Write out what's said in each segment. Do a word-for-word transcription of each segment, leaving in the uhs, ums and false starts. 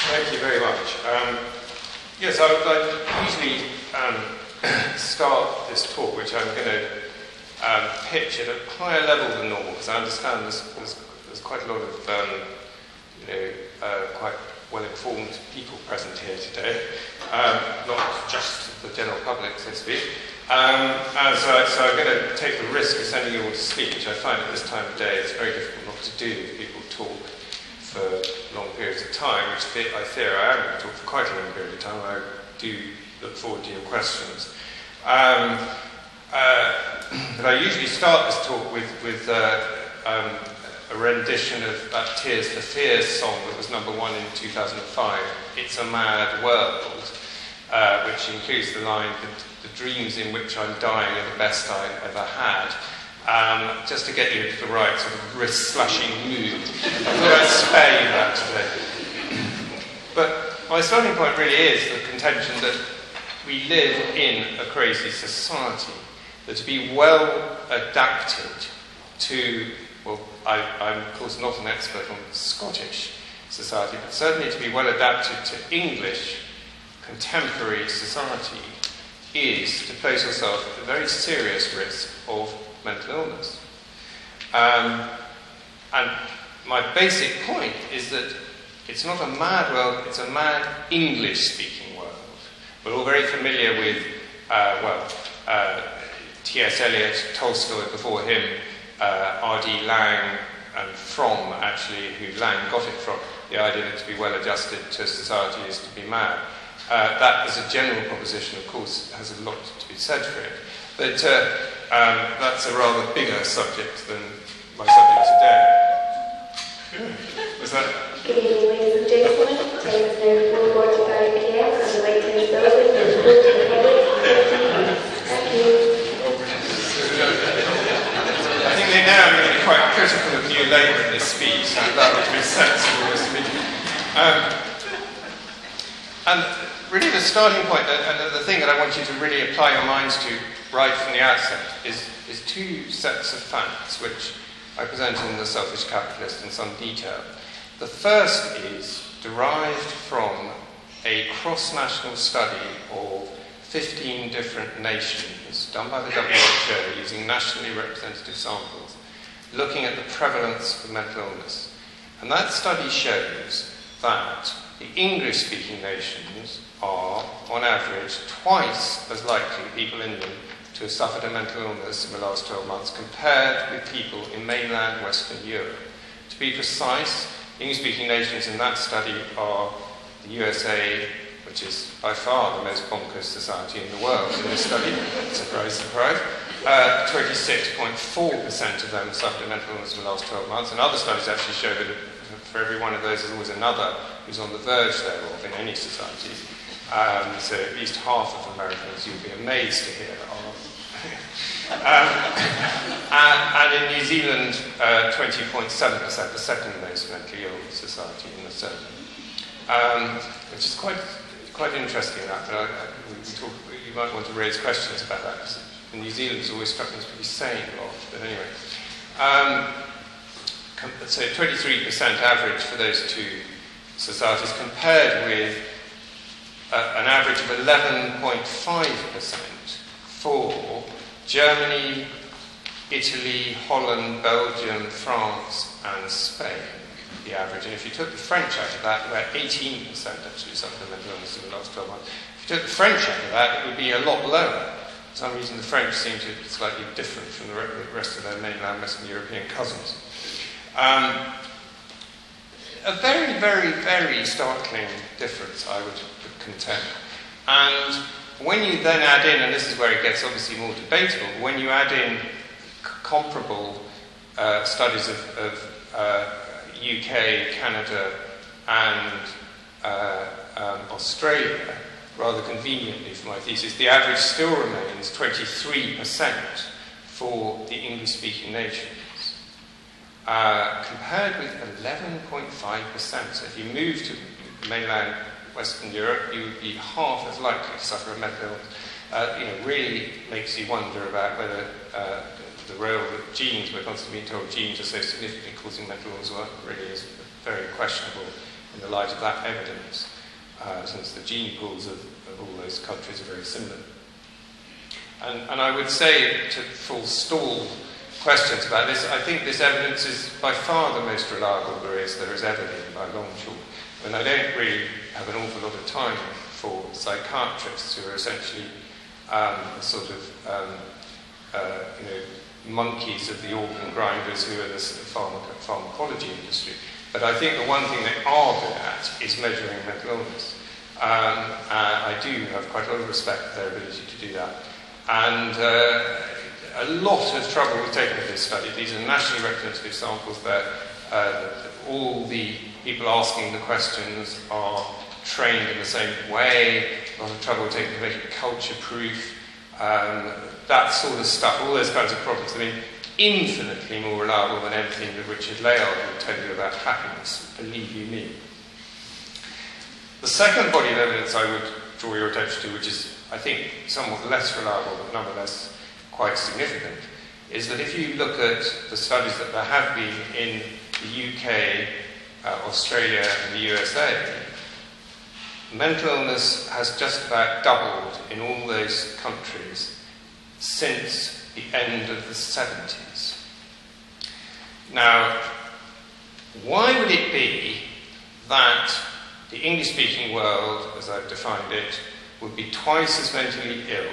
Thank you very much. Um, yes, I would like usually um, start this talk, which I'm going to um, pitch at a higher level than normal, because I understand there's, there's, there's quite a lot of um, you know, uh, quite well-informed people present here today, um, not just the general public, so to speak. Um, and so, so I'm going to take the risk of sending you all to sleep, which I find at this time of day it's very difficult not to do if people talk for long periods of time, which I fear I am going to talk for quite a long period of time. I do look forward to your questions. Um, uh, but I usually start this talk with, with uh, um, a rendition of that Tears for Fears song that was number one in two thousand five, It's a Mad World, uh, which includes the line, the, the dreams in which I'm dying are the best I ever had. Um, just to get you into the right sort of wrist-slashing mood. I thought I'd spare you that today. But my starting point really is the contention that we live in a crazy society, that to be well adapted to, well, I, I'm of course not an expert on Scottish society, but certainly to be well adapted to English contemporary society is to place yourself at a very serious risk of mental illness. Um, and my basic point is that it's not a mad world, it's a mad English-speaking world. We're all very familiar with, uh, well, uh, T S Eliot, Tolstoy before him, uh, R D Laing, and Fromm, actually, who Laing got it from, the idea that to be well adjusted to society is to be mad. Uh, that, as a general proposition, of course, has a lot to be said for it. But uh, um, that's a rather bigger subject than my subject today. Was that? Good evening, ladies and gentlemen. Time is now four forty-five p m and the light in the building is closed to the public. Thank you. I think they now are going to be quite critical of New Labour in this speech, and that would be sensible this speech. Um, and really the starting point, and the thing that I want you to really apply your minds to right from the outset is, is two sets of facts which I present in The Selfish Capitalist in some detail. The first is derived from a cross-national study of fifteen different nations done by the W H O using nationally representative samples looking at the prevalence of mental illness. And that study shows that the English-speaking nations are, on average, twice as likely, people in them, to have suffered a mental illness in the last twelve months compared with people in mainland Western Europe. To be precise, English-speaking nations in that study are the U S A, which is by far the most bonkers society in the world in this study, surprise, surprise. Uh, twenty-six point four percent of them suffered a mental illness in the last twelve months, and other studies actually show that for every one of those there's always another who's on the verge thereof in any society. Um, so at least half of Americans, you'll be amazed to hear, are. um, and, and in New Zealand, uh, twenty point seven percent, the second most mentally ill society in the survey. Um, which is quite quite interesting, that. But I, I, we talk, you might want to raise questions about that, because New Zealand has always struck me as pretty sane lot. But anyway. Um, so twenty-three percent average for those two societies, compared with uh, an average of eleven point five percent for Germany, Italy, Holland, Belgium, France, and Spain, the average. And if you took the French out of that, about eighteen percent actually suffered a mental illness in the last twelve months. If you took the French out of that, it would be a lot lower. For some reason, the French seem to be slightly different from the rest of their mainland Western European cousins. Um, a very, very, very startling difference, I would contend. And when you then add in, and this is where it gets obviously more debatable, when you add in c- comparable uh, studies of, of uh, U K, Canada, and uh, um, Australia, rather conveniently for my thesis, the average still remains twenty-three percent for the English-speaking nations. Uh, compared with eleven point five percent. So if you move to mainland Western Europe, you would be half as likely to suffer a mental illness. Uh, you know, really makes you wonder about whether uh, the role that genes, we're constantly being told genes are so significantly causing mental illness, well, really is very questionable in the light of that evidence, uh, since the gene pools of, of all those countries are very similar. And, and I would say, to forestall questions about this, I think this evidence is by far the most reliable there is, there has ever been, by long and short. And I don't really have an awful lot of time for psychiatrists who are essentially um, sort of um, uh, you know, monkeys of the organ grinders who are the pharmac- pharmacology industry. But I think the one thing they are good at is measuring mental illness. Um, uh, I do have quite a lot of respect for their ability to do that. And uh, a lot of trouble was taken with this study. These are nationally representative samples that uh, all the people asking the questions are trained in the same way. A lot of trouble taken to make it culture-proof. Um, that sort of stuff, all those kinds of problems. I mean, infinitely more reliable than anything that Richard Layard will tell you about happiness, believe you me. The second body of evidence I would draw your attention to, which is, I think, somewhat less reliable but nonetheless quite significant, is that if you look at the studies that there have been in the U K, uh, Australia and the U S A, mental illness has just about doubled in all those countries since the end of the seventies. Now, why would it be that the English-speaking world, as I've defined it, would be twice as mentally ill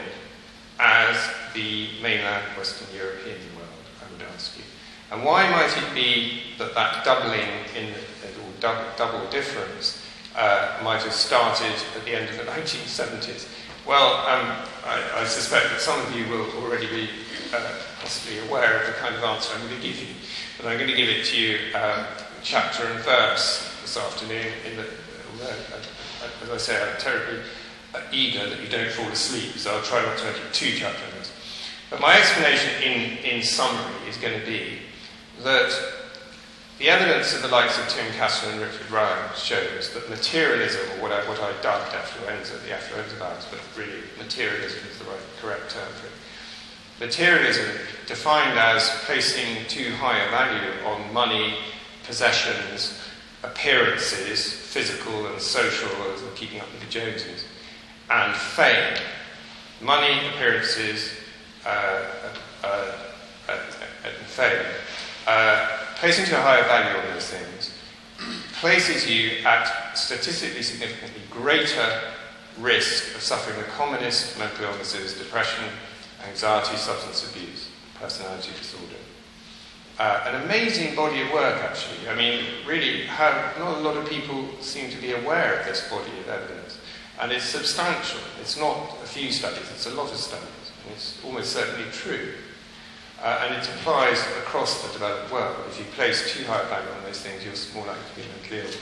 as the mainland Western European world, I would ask you? And why might it be that that doubling in, or double, double difference uh, might have started at the end of the nineteen seventies? Well, um, I, I suspect that some of you will already be uh, possibly aware of the kind of answer I'm going to give you. But I'm going to give it to you uh, chapter and verse this afternoon. In the, uh, uh, as I say, I'm terribly uh, eager that you don't fall asleep, so I'll try not to make it too chapter and verse. But my explanation in, in summary is going to be that the evidence of the likes of Tim Castle and Richard Ryan shows that materialism, or what I, what I dubbed affluenza, the affluenza virus, but really materialism is the right, correct term for it. Materialism, defined as placing too high a value on money, possessions, appearances, physical and social, as we're keeping up with the Joneses, and fame. Money, appearances, uh, uh, uh, and fame. Uh, placing too high a value on those things places you at statistically significantly greater risk of suffering the commonest mental illnesses: depression, anxiety, substance abuse, personality disorder. Uh, an amazing body of work, actually. I mean, really, how, not a lot of people seem to be aware of this body of evidence. And it's substantial. It's not a few studies, it's a lot of studies. And it's almost certainly true. Uh, and it applies across the developed world. If you place too high a value on those things, you're more likely to be mentally ill.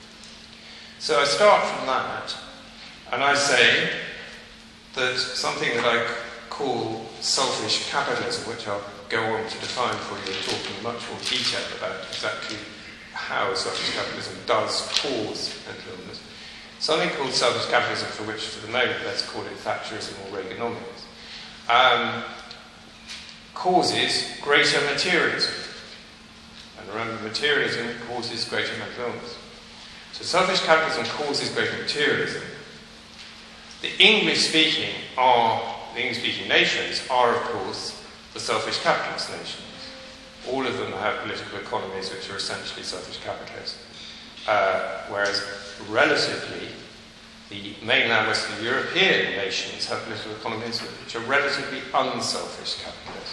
So I start from that, and I say that something that I call selfish capitalism, which I'll go on to define for you and talk in much more detail about exactly how selfish capitalism does cause mental illness. Something called selfish capitalism, for which for the moment let's call it Thatcherism or Reaganomics, um, causes greater materialism. And remember, materialism causes greater mental illness. So selfish capitalism causes greater materialism. The English-speaking are the English-speaking nations are, of course, the selfish capitalist nations. All of them have political economies which are essentially selfish capitalist. Uh, whereas, relatively, the mainland Western European nations have political economies which are relatively unselfish capitalist.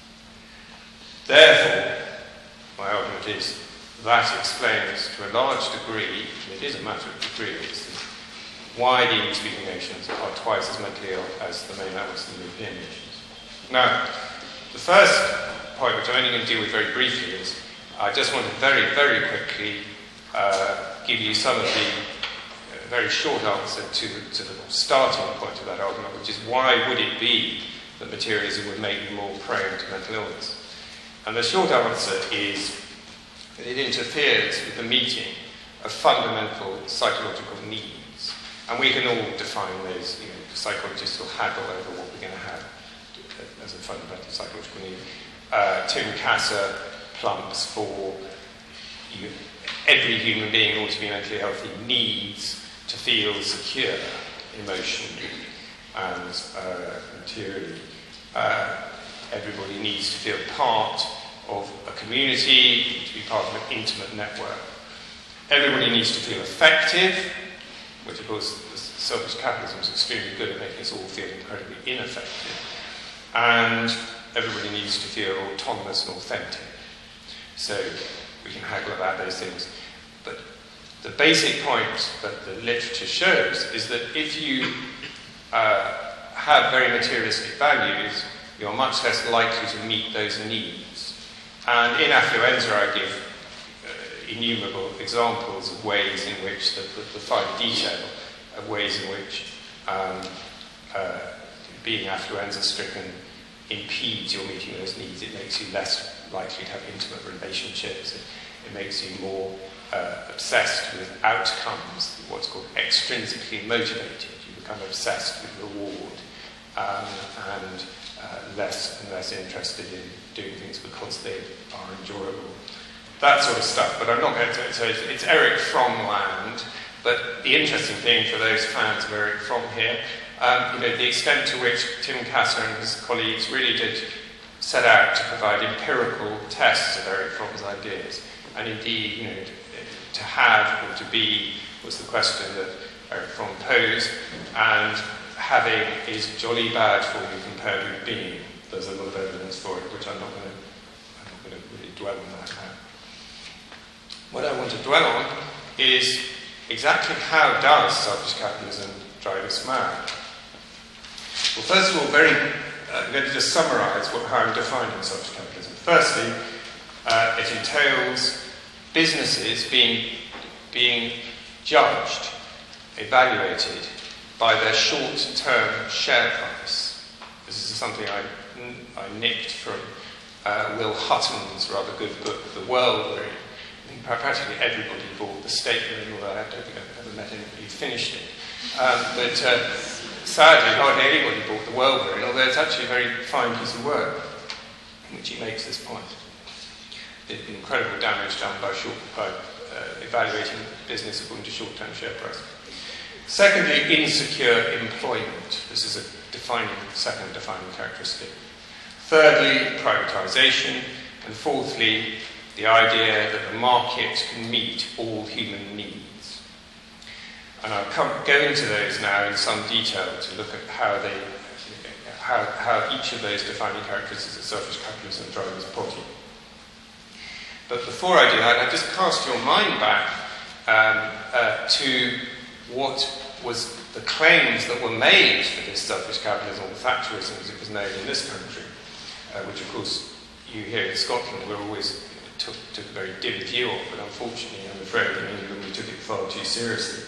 Therefore, my argument is that explains to a large degree, it is a matter of degree, obviously, why the English-speaking nations are twice as mentally ill as the mainland Western European nations. Now, the first point, which I'm only going to deal with very briefly, is I just want to very, very quickly uh, give you some of the uh, very short answer to, to the starting point of that argument, which is why would it be that materialism would make you more prone to mental illness? And the short answer is that it interferes with the meeting of fundamental psychological needs. And we can all define those, you know, psychologists will haggle over what we're going to have as a fundamental psychological need. Uh, Tim Kasser plumps for you, every human being in order to be mentally healthy needs to feel secure emotionally and uh, materially. Uh, everybody needs to feel part of a community, to be part of an intimate network. Everybody needs to feel effective, which of course selfish capitalism is extremely good at making us all feel incredibly ineffective. And everybody needs to feel autonomous and authentic. So we can haggle about those things. But the basic point that the literature shows is that if you uh, have very materialistic values, you're much less likely to meet those needs. And in Affluenza I give uh, innumerable examples of ways in which, the, the, the fine detail of ways in which um, uh, being affluenza-stricken impedes your meeting those needs. It makes you less likely to have intimate relationships. It, it makes you more uh, obsessed with outcomes, what's called extrinsically motivated. You become obsessed with reward um, and uh, less and less interested in doing things because they are enjoyable. That sort of stuff. But I'm not going to... So it's, it's Erich Fromm land. But the interesting thing for those fans of Erich Fromm here, um, you know, the extent to which Tim Kasser and his colleagues really did set out to provide empirical tests of Erich Fromm's ideas. And indeed, you know, to, to have or to be was the question that Erich Fromm posed, and having is jolly bad for you compared with being. There's a lot of evidence for it, which I'm not going to, I'm not going to really dwell on that now. What I want to dwell on is exactly how does selfish capitalism drive us mad? Well, first of all, very, uh, I'm going to just summarise what, how I'm defining selfish capitalism. Firstly, uh, it entails businesses being, being judged, evaluated by their short-term share price. This is something I, I nicked from uh, Will Hutton's rather good book, The World We're In. Practically everybody bought the statement, although I don't think I've ever met anybody who finished it. Um, but uh, sadly, hardly anybody bought The World We're In, although it's actually a very fine piece of work in which he makes this point. The incredible damage done by, short, by uh, evaluating business according to short-term share price. Secondly, insecure employment. This is a defining, second defining characteristic. Thirdly, privatisation. And fourthly, the idea that the market can meet all human needs. And I'll come, go into those now in some detail to look at how they, how, how each of those defining characteristics of selfish capitalism drive us potty. But before I do that, I just cast your mind back um, uh, to what was the claims that were made for this selfish capitalism, or Thatcherism as it was known in this country, uh, which of course you here in Scotland were always Took, took a very dim view of, but unfortunately, I'm afraid, in England we took it far too seriously.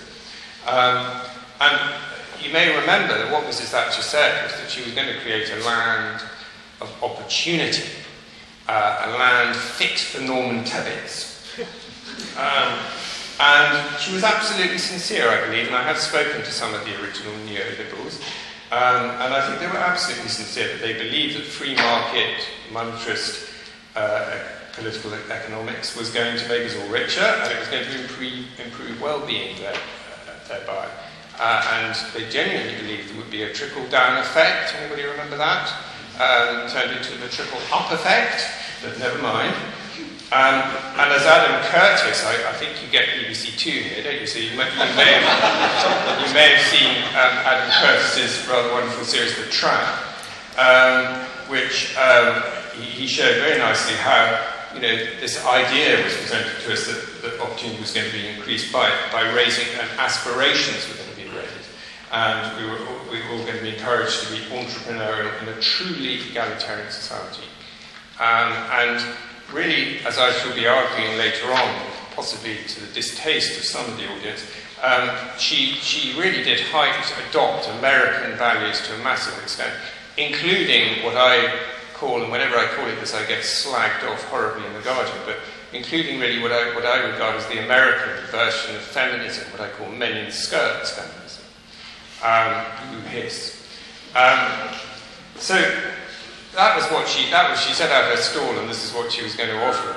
Um, and you may remember that what Missus Thatcher said was that she was going to create a land of opportunity, uh, a land fit for Norman Tebbits. Um, and she was absolutely sincere, I believe, and I have spoken to some of the original neoliberals, um, and I think they were absolutely sincere that they believed that free market, monetarist, uh, political economics was going to make us all richer, and it was going to improve, improve well-being there, uh, thereby. Uh, and they genuinely believed there would be a trickle-down effect. Anybody remember that? Um, turned into the trickle-up effect, but never mind. Um, and as Adam Curtis, I, I think you get B B C Two here, don't you? So you may, you may, have, you may have seen um, Adam Curtis's rather wonderful series, The Trap, um, which um, he, he showed very nicely how, you know, this idea was presented to us that, that opportunity was going to be increased by, by raising, and aspirations were going to be raised. And we were, we were all going to be encouraged to be entrepreneurial in a truly egalitarian society. Um, and really, as I shall be arguing later on, possibly to the distaste of some of the audience, um, she, she really did high, adopt American values to a massive extent, including what I call, and whenever I call it this, I get slagged off horribly in The Guardian, but including really what I, what I regard as the American version of feminism, what I call men in skirts feminism. Um, who hiss. Um, so that was what she, that was, she set out her stall, and this is what she was going to offer us.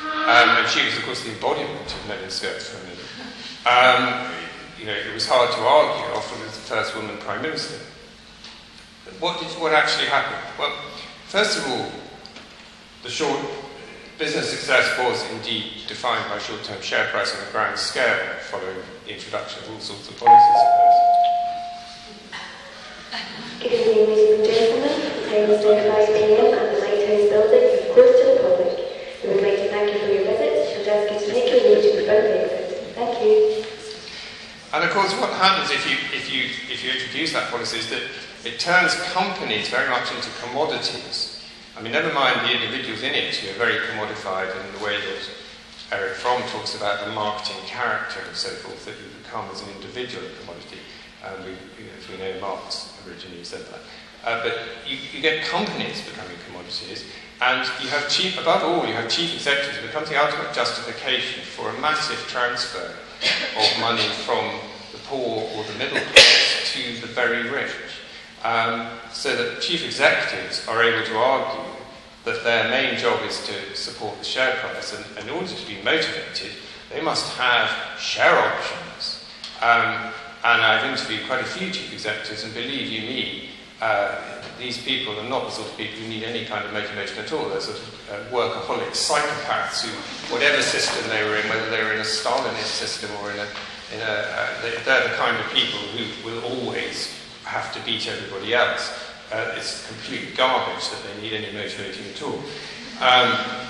Um, and she was, of course, the embodiment of men in skirts for a minute. Um, you know, it was hard to argue, often as the first woman prime minister. But what did what actually happened? Well, first of all, the short business success was indeed defined by short-term share price on a grand scale, following the introduction of all sorts of policies of those. Good evening, ladies and gentlemen. The time is now five p m and the Lighthouse building is closed to the public. We would like to thank you for your visits. Should ask you to make your way to the front exit. Thank you. And of course, what happens if you if you if you introduce that policy is that it turns companies very much into commodities. I mean, never mind the individuals in it who are very commodified in the way that Eric Fromm talks about the marketing character and so forth that you become as an individual commodity. Um, we, as we know, Marx originally said that. Uh, but you, you get companies becoming commodities, and you have chief, above all, you have chief executives. It becomes the ultimate justification for a massive transfer of money from the poor or the middle class to the very rich. Um, so that chief executives are able to argue that their main job is to support the share price, and, and in order to be motivated, they must have share options. Um, and I've interviewed quite a few chief executives, and believe you me, uh, these people are not the sort of people who need any kind of motivation at all. They're sort of uh, workaholic psychopaths who, whatever system they were in, whether they were in a Stalinist system or in a, in a uh, they're the kind of people who will always have to beat everybody else. Uh, it's complete garbage that they need any motivating at all. Um,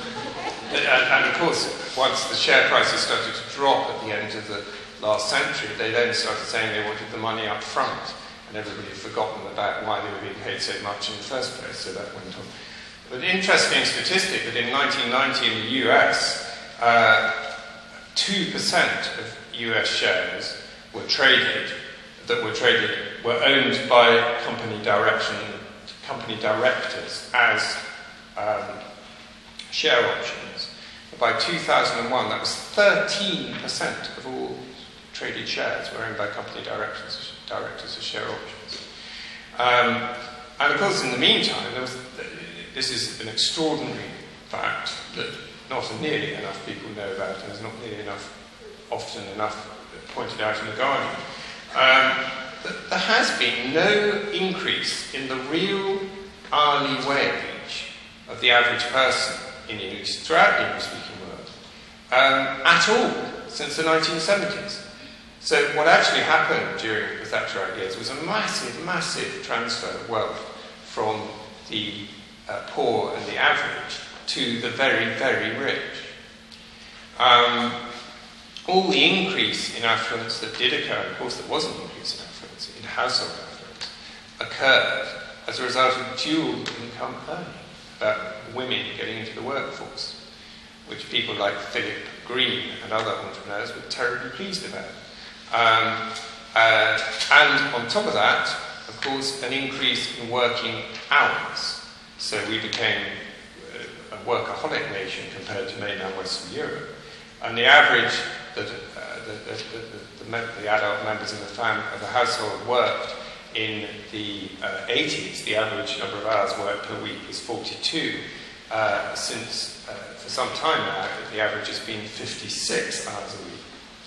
and, and of course, once the share prices started to drop at the end of the last century, they then started saying they wanted the money up front, and everybody had forgotten about why they were being paid so much in the first place, so that went on. But an interesting statistic that in nineteen ninety in the U S, uh, two percent of U S shares were traded, that were traded, were owned by company direction, company directors as um, share options. By two thousand one, that was thirteen percent of all traded shares were owned by company directors, directors as share options. Um, and of course, in the meantime, there was, this is an extraordinary fact that not nearly enough people know about, and is not nearly enough, often enough pointed out in The Guardian. Um, that there has been no increase in the real hourly wage of the average person in English, throughout the English-speaking world, um, at all since the nineteen seventies. So what actually happened during the Thatcherite years was a massive, massive transfer of wealth from the uh, poor and the average to the very, very rich. Um, all the increase in affluence that did occur, of course there was an increase in affluence, in household affluence, occurred as a result of dual income earning, about women getting into the workforce, which people like Philip Green and other entrepreneurs were terribly pleased about. Um, uh, and on top of that, of course, an increase in working hours. So we became a workaholic nation compared to mainland Western Europe. And the average that uh, the, the, the, the, mem- the adult members of the, fam- of the household worked in the uh, eighties, the average number of hours worked per week was forty-two. Uh, since uh, for some time now, the average has been fifty-six hours a week.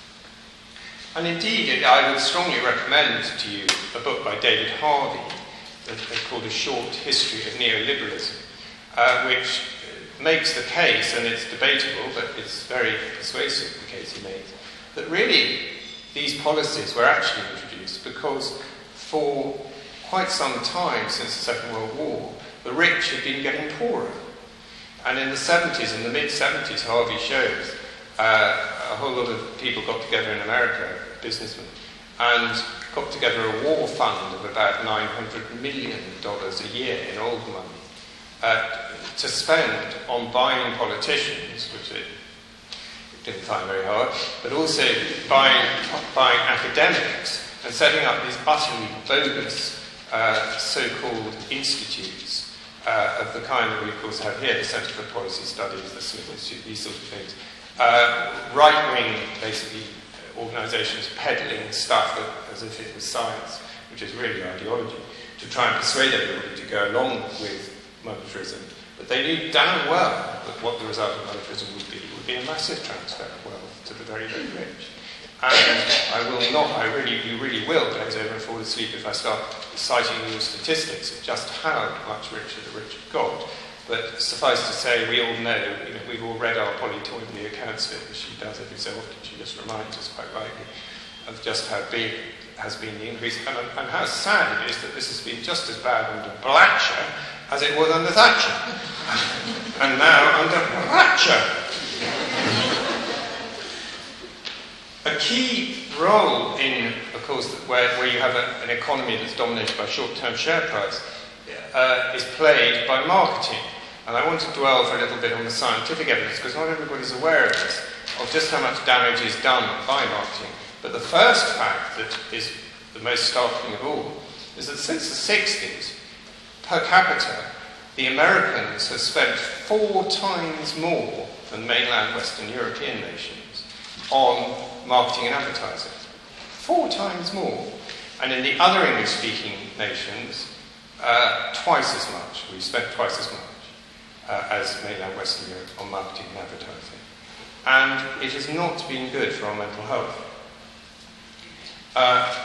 And indeed, it, I would strongly recommend to you a book by David Harvey that, called A Short History of Neoliberalism, uh, which makes the case, and it's debatable, but it's very persuasive, the case he makes, that really these policies were actually introduced because for quite some time since the Second World War, the rich had been getting poorer. And in the seventies, in the mid-seventies, Harvey shows, uh, a whole lot of people got together in America, businessmen, and got together a war fund of about nine hundred million dollars a year in old money uh, to spend on buying politicians, which it didn't find very hard, but also buying, buying academics and setting up these utterly bogus uh, so-called institutes uh, of the kind that we, of course, have here, the Centre for Policy Studies, the Smith Institute, these sort of things. Uh, right-wing, basically, organisations peddling stuff that, as if it was science, which is really ideology, to try and persuade everybody to go along with monetarism But they knew damn well that what the result of relativism would be would be a massive transfer of wealth to the very, very rich. And I will not, I really, you really will glaze over and fall asleep if I start citing you statistics of just how much richer the rich have got. But suffice to say, we all know, you know, we've all read our Polly Toynbee accounts of it, as she does every so often. She just reminds us quite rightly of just how big has been the increase, and, and how sad it is that this has been just as bad under Blatcher as it was under Thatcher, and now under Blatcher. A key role in, of course, where, where you have a, an economy that's dominated by short-term share price uh, is played by marketing. And I want to dwell for a little bit on the scientific evidence, because not everybody's aware of this, of just how much damage is done by marketing. But the first fact that is the most startling of all is that since the sixties, per capita, the Americans have spent four times more than mainland Western European nations on marketing and advertising. Four times more. And in the other English-speaking nations, uh, twice as much. We've spent twice as much uh, as mainland Western Europe on marketing and advertising. And it has not been good for our mental health. Uh,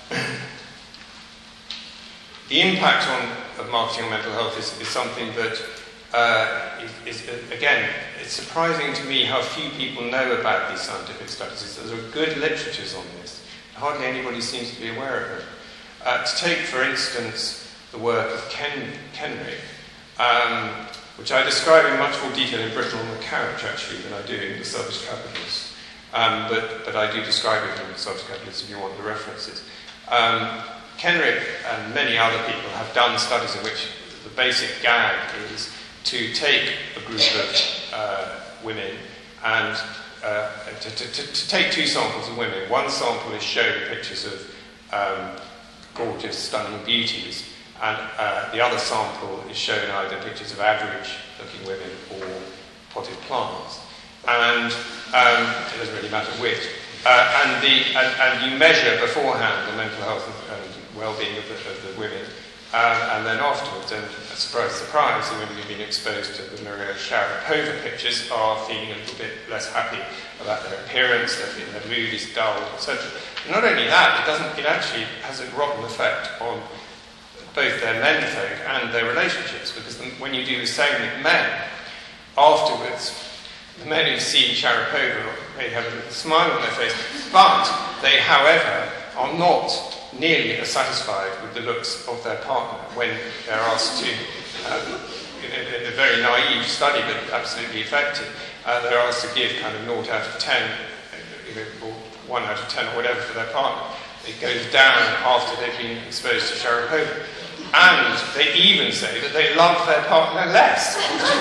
the impact on, of marketing on mental health is, is something that uh, is, is, again, it's surprising to me how few people know about these scientific studies. There are good literatures on this. Hardly anybody seems to be aware of it. Uh, to take, for instance, the work of Ken, Kenrick, um, which I describe in much more detail in Brittle on the Couch, actually, than I do in The Selfish Capitalist. Um, but, but I do describe it in The Selfish Capitalist if you want the references. Um, Kenrick and many other people have done studies in which the basic gag is to take a group of uh, women and uh, to, to, to take two samples of women. One sample is shown pictures of um, gorgeous, stunning beauties, and uh, the other sample is shown either pictures of average-looking women or potted plants. And um, it doesn't really matter which. Uh, and, the, and, and you measure beforehand the mental health and, and well-being of the, of the women, uh, and then afterwards, and surprise, surprise, the women who've been exposed to the Maria Sharapova pictures are feeling a little bit less happy about their appearance, they're feeling their mood is dull, et cetera. And not only that, it doesn't. It actually has a rotten effect on both their menfolk and their relationships, because the, when you do the same with men, afterwards, the men who see Sharapova may have a little smile on their face, but they, however, are not nearly as satisfied with the looks of their partner when they're asked to, um, in, in a very naive study but absolutely effective, uh, they're asked to give kind of zero out of ten, you know, or one out of ten or whatever for their partner. It goes down after they've been exposed to Sharapova. And they even say that they love their partner less.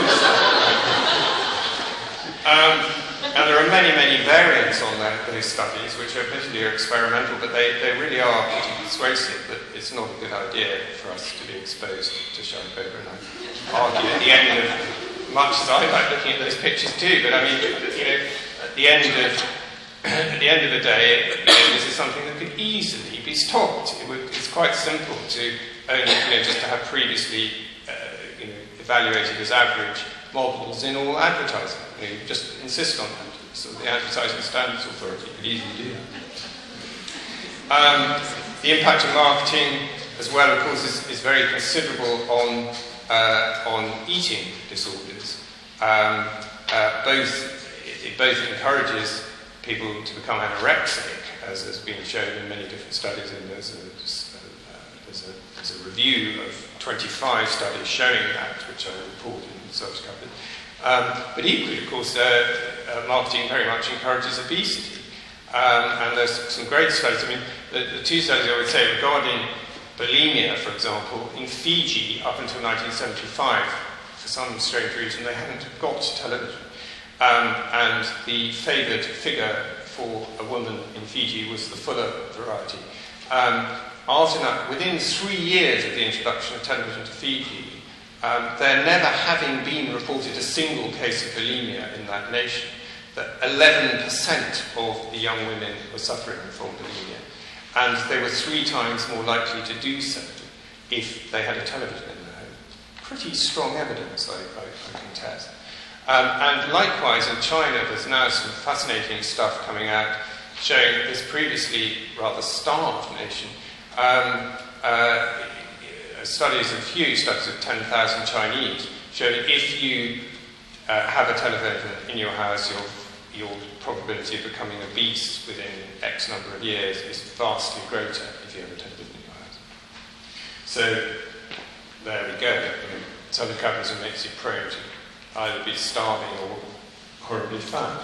um, and there are many, many variants on that, those studies, which are admittedly experimental, but they, they really are pretty persuasive that it's not a good idea for us to be exposed to Sharapova. And I argue at the end of, much as I like looking at those pictures too, but I mean, you know, at the end of, at the end of the day, you know, this is something that could easily be stopped. It would, it's quite simple to only, you know, just to have previously, uh, you know, evaluated as average models in all advertising. You know, just insist on that. So the Advertising Standards Authority could easily do that. Um, the impact of marketing, as well, of course, is, is very considerable on uh, on eating disorders. Um, uh, both it, it both encourages people to become anorexic, as has been shown in many different studies, and there's a, there's a, there's a review of twenty-five studies showing that, which I report in the Selfish Capitalist. Um, but equally, of course, uh, uh, marketing very much encourages obesity. Um, and there's some great studies. I mean, the, the two studies I would say regarding bulimia, for example, in Fiji up until nineteen seventy-five, for some strange reason, they hadn't got television. Um, and the favoured figure for a woman in Fiji was the fuller variety. Um, after that, within three years of the introduction of television to Fiji, um, there never having been reported a single case of bulimia in that nation, that eleven percent of the young women were suffering from bulimia. And they were three times more likely to do so if they had a television in their home. pretty strong evidence, I, I, I contest. Um, and likewise in China, there's now some fascinating stuff coming out showing that this previously rather starved nation, um, uh, studies of huge studies of ten thousand Chinese show that if you uh, have a television in your house, your, your probability of becoming obese within X number of years is vastly greater if you have a television in your house. So there we go. I mean, Southern capitalism makes you prone to either be starving or horribly fat.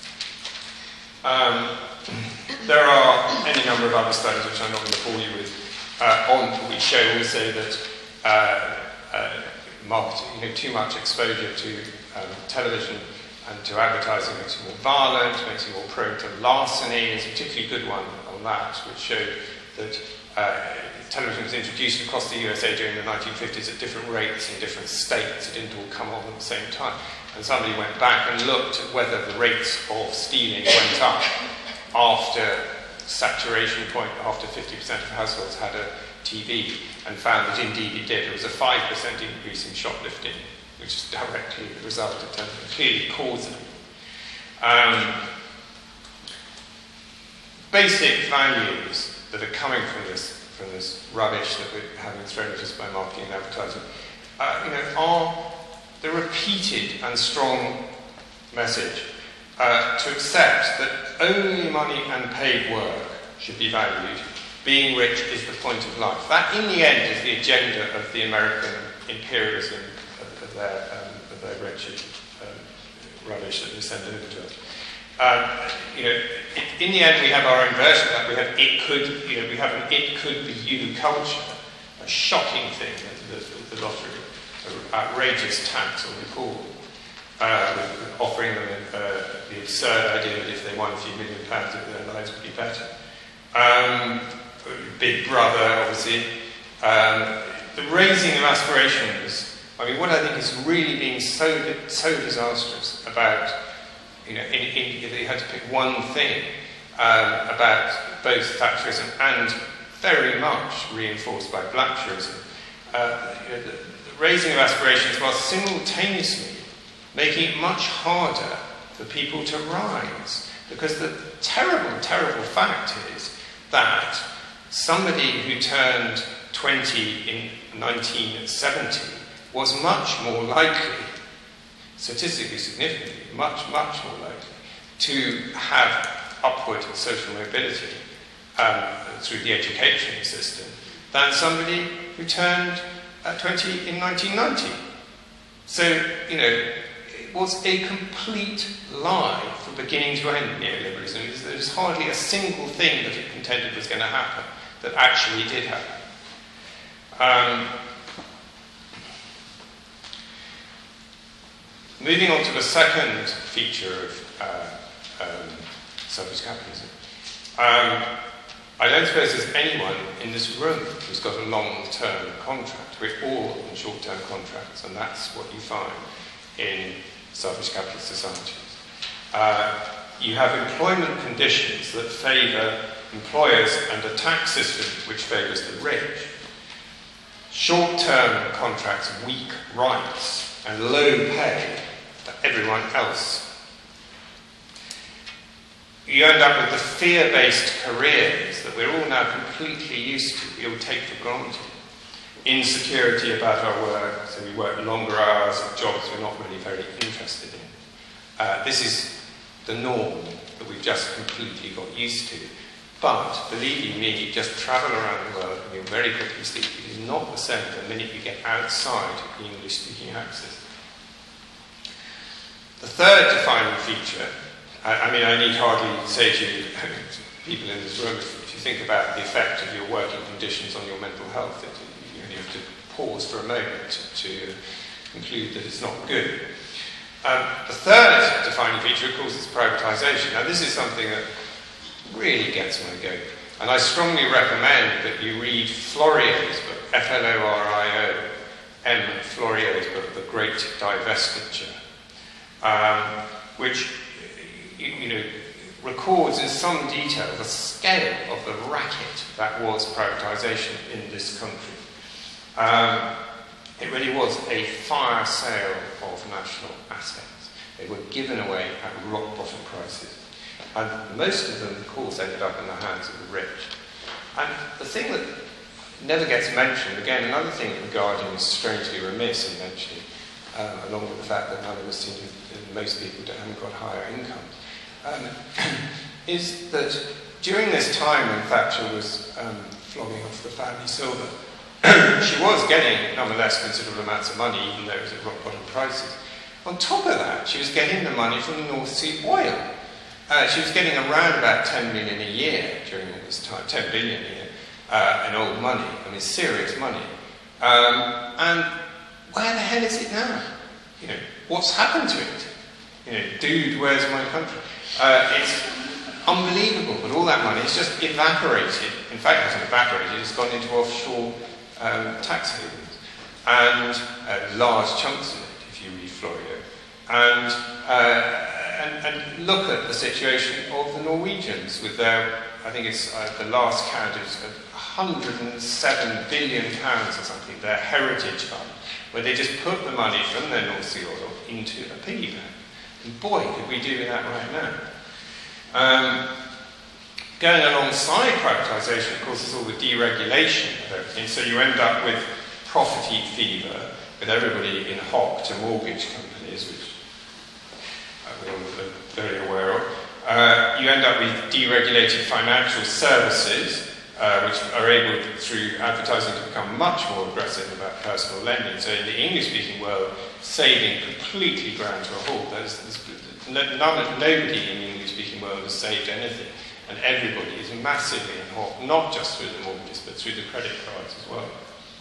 Um, there are any number of other studies which I'm not going to bore you with uh, on which show also that uh, uh, marketing, you know, too much exposure to um, television and to advertising makes you more violent, makes you more prone to larceny. There's a particularly good one on that, which showed that uh, television was introduced across the U S A during the nineteen fifties at different rates in different states. It didn't all come on at the same time. And somebody went back and looked at whether the rates of stealing went up after saturation point, after fifty percent of households had a T V, and found that indeed it did. There was a five percent increase in shoplifting, which is directly the result of television, clearly causal. Um, basic values that are coming from this from this rubbish that we're having thrown at us by marketing and advertising, uh, you know, are the repeated and strong message uh, to accept that only money and paid work should be valued. Being rich is the point of life. That, in the end, is the agenda of the American imperialism of, of, their, um, of their wretched um, rubbish that they send over to us. Um, you know, it, in the end, we have our own version of that. We have it could, you know, we have an it could be you culture, a shocking thing, the, the, the lottery, an outrageous tax on the poor, uh, offering them uh, the absurd idea that if they won a few million pounds, their lives would be better. Um, Big Brother, obviously. Um, the raising of aspirations. I mean, what I think is really being so so disastrous about, you know, in, in, if you had to pick one thing um, about both Thatcherism and very much reinforced by Blackshearism, uh, you know, the, the raising of aspirations while simultaneously making it much harder for people to rise. Because the terrible, terrible fact is that somebody who turned twenty in nineteen seventy was much more likely, statistically significantly, much, much more likely, to have upward social mobility um, through the education system than somebody who turned uh, twenty in nineteen ninety. So, you know, it was a complete lie from beginning to end, neoliberalism. There's hardly a single thing that it contended was going to happen that actually did happen. Um, moving on to the second feature of uh, um, selfish capitalism. Um, I don't suppose there's anyone in this room who's got a long-term contract. We're all on short-term contracts, and that's what you find in selfish capitalist societies. Uh, you have employment conditions that favour employers and a tax system which favours the rich. Short-term contracts, weak rights, and low pay for everyone else. You end up with the fear-based careers that we're all now completely used to, we all take for granted. Insecurity about our work, so we work longer hours at jobs we're not really very interested in. Uh, this is the norm that we've just completely got used to. But, believe you me, just travel around the world and you'll very quickly see it is not the same the minute you get outside the English-speaking axis. The third defining feature, I, I mean, I need hardly say to you, people in this room, if, if you think about the effect of your working conditions on your mental health, it, you only have to pause for a moment to, to conclude that it's not good. Um, the third defining feature, of course, is privatisation. Now, this is something that really gets my goat. And I strongly recommend that you read Florio's book, F L O R I O M, Florio's book, The Great Divestiture, um, which, you, you know, records in some detail the scale of the racket that was privatisation in this country. Um, It really was a fire sale of national assets. They were given away at rock bottom prices. And most of them, of course, ended up in the hands of the rich. And the thing that never gets mentioned, again, another thing that the Guardian is strangely remiss in mentioning, um, along with the fact that none of us seem to, most people don't, haven't got higher incomes, um, is that during this time when Thatcher was um, flogging off the family silver, she was getting, nonetheless, considerable amounts of money, even though it was at rock bottom prices. On top of that, she was getting the money from the North Sea oil. Uh, she was getting around about ten million a year during all this time, ten billion a year, uh, in old money. I mean, serious money. Um, and where the hell is it now? You know, what's happened to it? You know, dude, where's my country? Uh, it's unbelievable, but all that money has just evaporated. In fact, it hasn't evaporated, it's gone into offshore um, tax havens. And uh, large chunks of it, if you read Florida. And, uh, and, and look at the situation of the Norwegians with their, I think it's uh, the last count is one hundred and seven billion pounds or something, their heritage fund, where they just put the money from their North Sea oil into a piggy bank. And boy, could we do with that right now. Um, going alongside privatisation, of course, is all the deregulation of everything. So you end up with property fever, with everybody in hock to mortgage companies, which we're all very aware of. Uh, you end up with deregulated financial services, uh, which are able, through advertising, to become much more aggressive about personal lending. So in the English-speaking world, saving completely ground to a halt. There's, there's, none, nobody in the English-speaking world has saved anything, and everybody is massively in hock, not just through the mortgages, but through the credit cards as well.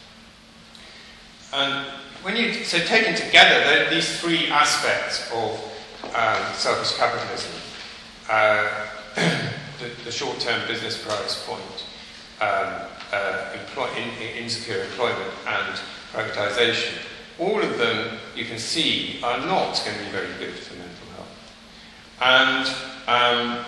And when you, so taken together, these three aspects of um, selfish capitalism, uh, the, the short-term business price point, um, uh, employ, in, insecure employment, and privatisation, all of them, you can see, are not going to be very good for mental health. And, um,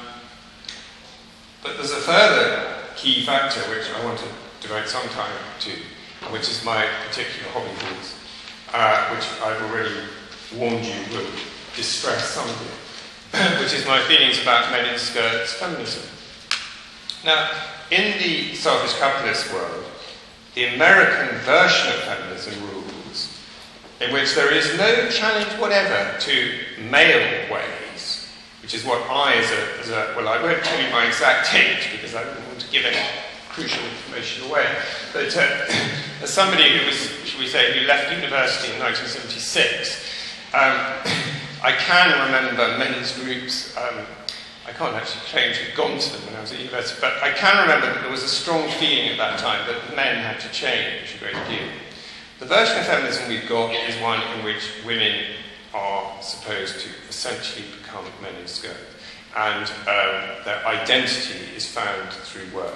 but there's a further key factor which I want to devote some time to, which is my particular hobby horse, uh, which I've already warned you will distress some of you, which is my feelings about men in skirts feminism. Now, in the selfish capitalist world, the American version of feminism rules, in which there is no challenge whatever to male ways, which is what I, as a, as a well, I won't tell you my exact age because I don't want to give any crucial information away, but uh, as somebody who was, shall we say, who left university in nineteen seventy-six, um, I can remember men's groups. Um, I can't actually claim to have gone to them when I was at university, but I can remember that there was a strong feeling at that time that men had to change a great deal. The version of feminism we've got is one in which women are supposed to essentially become men in skirts, and um, their identity is found through work.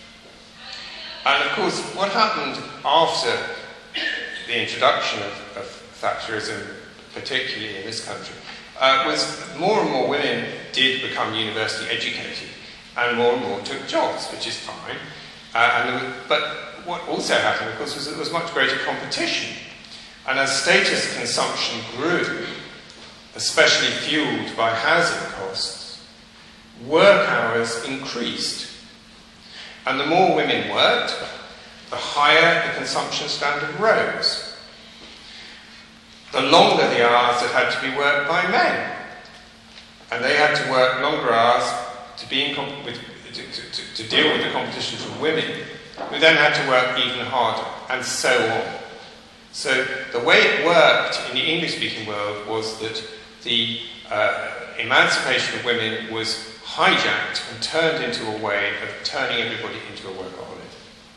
And of course, what happened after the introduction of, of Thatcherism, particularly in this country, uh, was more and more women did become university educated, and more and more took jobs, which is fine. Uh, and there was, but what also happened, of course, was that there was much greater competition. And as status consumption grew, especially fueled by housing costs, work hours increased. And the more women worked, the higher the consumption standard rose. The longer the hours that had to be worked by men. And they had to work longer hours to, be in comp- with, to, to, to deal with the competition from women, who then had to work even harder, and so on. So the way it worked in the English-speaking world was that the uh, emancipation of women was hijacked and turned into a way of turning everybody into a workaholic.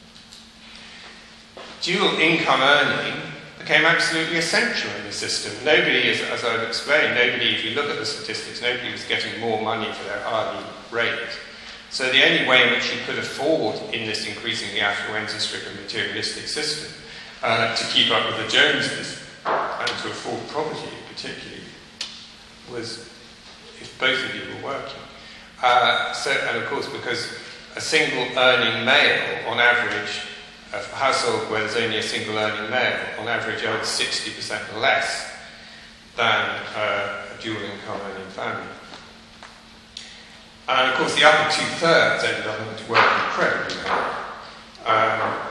Dual income earning became absolutely essential in the system. Nobody, as, as I've explained, nobody, if you look at the statistics, nobody was getting more money for their hourly rate. So the only way in which you could afford, in this increasingly affluenza-stricken materialistic system, uh, to keep up with the Joneses and to afford property particularly, was if both of you were working. Uh, so, and of course, because a single earning male, on average, a household where there's only a single earning male, on average, earns sixty percent less than uh, a dual income earning family. And of course, the upper two-thirds ended up having to work incredibly hard. Um,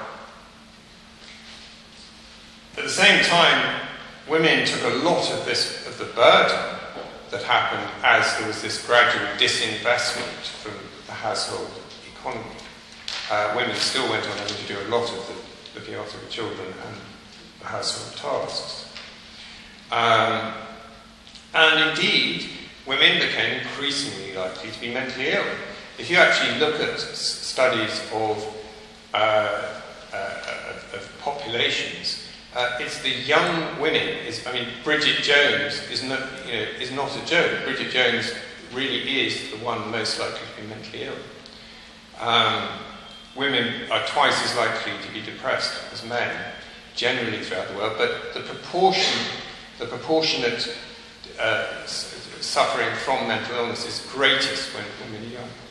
at the same time, women took a lot of this, of the burden that happened as there was this gradual disinvestment from the household economy. Uh, women still went on having to do a lot of the looking after the children and the household tasks. Um, and indeed, women became increasingly likely to be mentally ill. If you actually look at s- studies of, uh, uh, of, of populations, uh, it's the young women. Is, I mean, Bridget Jones is not, you know, is not a joke. Bridget Jones really is the one most likely to be mentally ill. Um, women are twice as likely to be depressed as men, generally throughout the world, but the proportion, the proportionate uh, s- suffering from mental illness is greatest when women are young.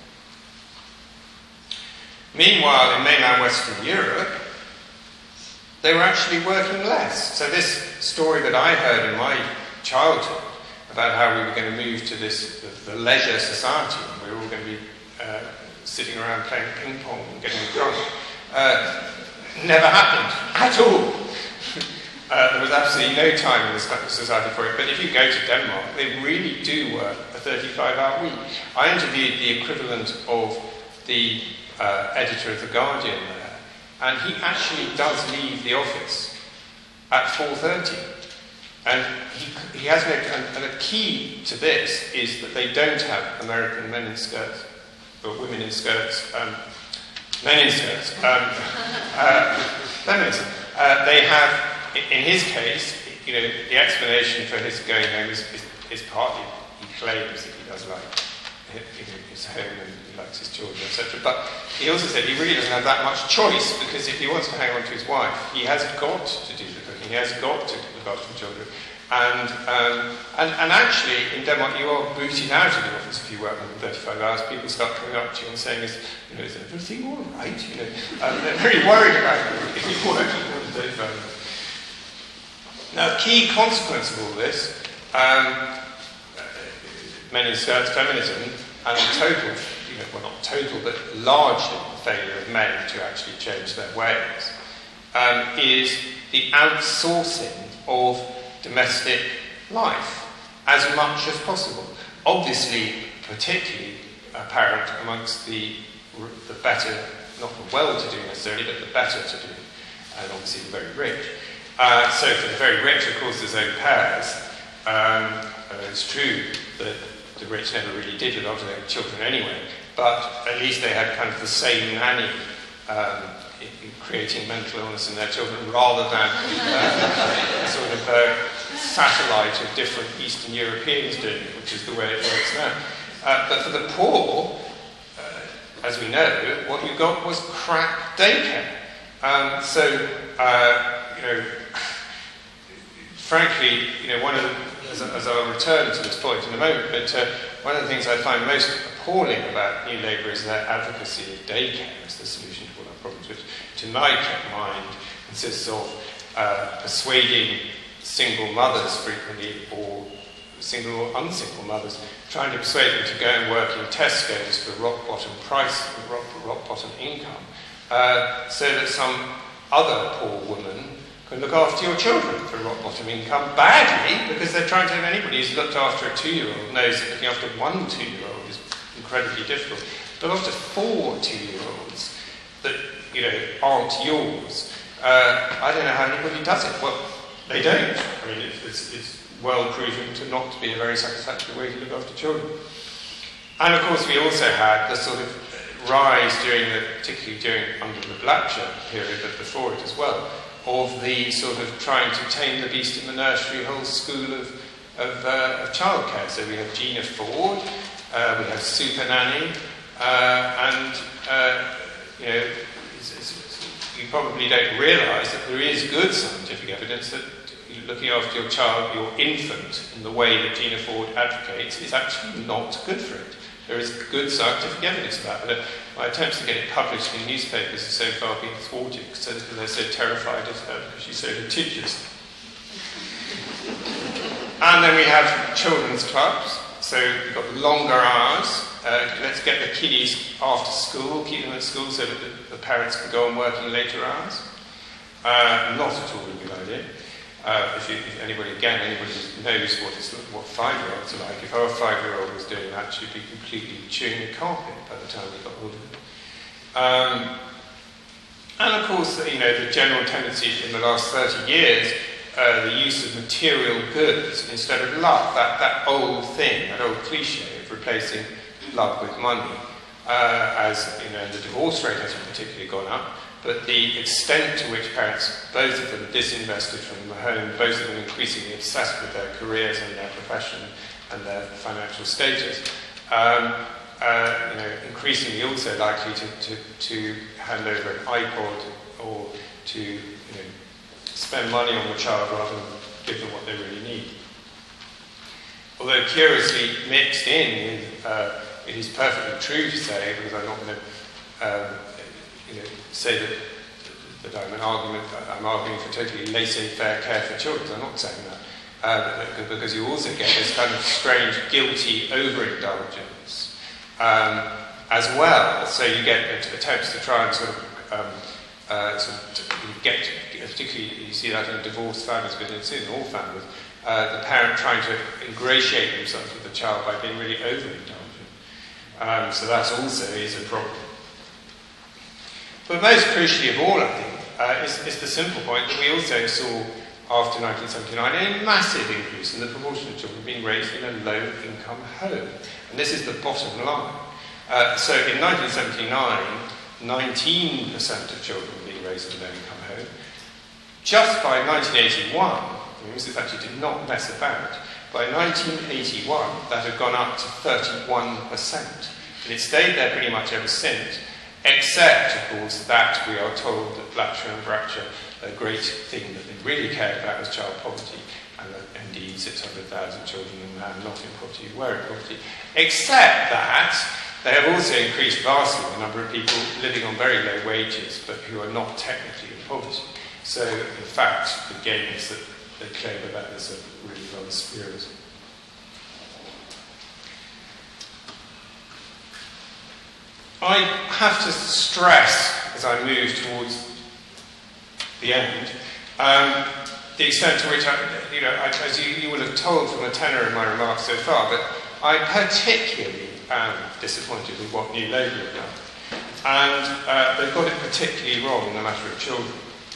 Meanwhile, in mainland Western Europe, they were actually working less. So this story that I heard in my childhood about how we were going to move to this the, the leisure society, and we were all going to be uh, sitting around playing ping pong and getting drunk, uh, never happened at all. Uh, there was absolutely no time in this society for it. But if you go to Denmark, they really do work a thirty-five hour week. I interviewed the equivalent of the uh, editor of The Guardian there, and he actually does leave the office at four thirty. And he, he has no, and, and a key to this is that they don't have American men in skirts, or women in skirts, um, men in skirts, um, uh, feminism. Uh, they have, in his case, you know, the explanation for his going home is, is, is partly he claims that he does like his home and he likes his children, et cetera. But he also said he really doesn't have that much choice, because if he wants to hang on to his wife, he has got to do the cooking, he has got to look after the children. And, um, and and actually, in Denmark, you are booted out of the office if you work more than thirty-five hours. People start coming up to you and saying, "Is, you know, is everything all right?" You know, um, they're very worried about you if you're working more than thirty-five hours. Now, the key consequence of all this, um, men in skirts, feminism, and total, you know, well, not total, but largely the failure of men to actually change their ways, um, is the outsourcing of domestic life as much as possible. Obviously, particularly apparent amongst the, the better, not the well-to-do necessarily, but the better-to-do, and obviously the very rich. Uh, so for the very rich, of course, there's au pairs. Um, uh, it's true that the rich never really did look after their children anyway, but at least they had kind of the same nanny um, in, in creating mental illness in their children, rather than uh, sort of a satellite of different Eastern Europeans doing it, which is the way it works now. Uh, but for the poor, uh, as we know, what you got was crap daycare. Um, so, uh, you know, frankly, you know, one of the, as, as I'll return to this point in a moment, but uh, one of the things I find most appalling about New Labour is their advocacy of daycare as the solution to all our problems, which, to my mind, consists of uh, persuading single mothers frequently, or single or unsingle mothers, trying to persuade them to go and work in Tesco's for rock bottom price, rock, rock bottom income, uh, so that some other poor woman can look after your children for rock bottom income badly, because they're trying to have anybody who's looked after a two-year-old knows that looking after one two-year-old is incredibly difficult. But after four two-year-olds that, you know, aren't yours, uh, I don't know how anybody does it. Well, they don't. I mean, it's, it's, it's well proven to not to be a very satisfactory way to look after children. And of course, we also had the sort of rise during the, particularly during under the Blackshire period, but before it as well, of the sort of trying to tame the beast in the nursery, whole school of, of, uh, of childcare. So we have Gina Ford, uh, we have Super Nanny, uh, and, uh, you know, it's, it's, it's, you probably don't realise that there is good scientific evidence that looking after your child, your infant, in the way that Gina Ford advocates, is actually not good for it. There is good scientific evidence about it. my attempts to get it published in newspapers have so far been thwarted because they're so terrified of her because she's so litigious. And then we have children's clubs, so we've got longer hours. Uh, let's get the kiddies after school, keep them at school so that the, the parents can go on working later hours. Uh, not at all a good idea. Uh, if, you, if anybody, again, anybody knows what, it's, what five-year-olds are like, if our five-year-old was doing that, she'd be completely chewing the carpet by the time we got hold of it. Um, and of course, you know, the general tendency in the last thirty years, uh, the use of material goods instead of love, that, that old thing, that old cliche of replacing love with money, uh, as, you know, the divorce rate hasn't particularly gone up, but the extent to which parents, both of them, disinvested from the home, both of them increasingly obsessed with their careers and their profession and their financial status, um, uh, you know, increasingly also likely to, to, to hand over an iPod or to, you know, spend money on the child rather than give them what they really need. Although curiously mixed in, uh, it is perfectly true to say, because I'm not going to um, you know, say that, that I'm an argument, I'm arguing for totally laissez-faire care for children. I'm not saying that, uh, because you also get this kind of strange guilty overindulgence um, as well. So you get attempts to try and sort of, um, uh, sort of get, particularly you see that in divorced families, but it's in all families, uh, the parent trying to ingratiate themselves with the child by being really overindulgent. Um, so that also is a problem. But most crucially of all, I think, uh, is, is the simple point that we also saw after nineteen seventy-nine a massive increase in the proportion of children being raised in a low-income home. And this is the bottom line. Uh, so in nineteen seventy-nine, nineteen percent of children were being raised in a low-income home. Just by nineteen eighty-one, this actually did not mess about, by nineteen eighty-one, that had gone up to thirty-one percent. And it stayed there pretty much ever since, except, of course, that we are told that Blatcher and Bratcher, a great thing that they really cared about was child poverty, and that indeed six hundred thousand children in land not in poverty were in poverty. Except that they have also increased vastly the number of people living on very low wages, but who are not technically in poverty. So, in fact, the gains that they claim about this are really rather spurious. I have to stress, as I move towards the end, um, the extent to which, I, you know, I, as you, you will have told from the tenor of my remarks so far, but I particularly am disappointed with what New Labour have done. And uh, they've got it particularly wrong in the matter of children.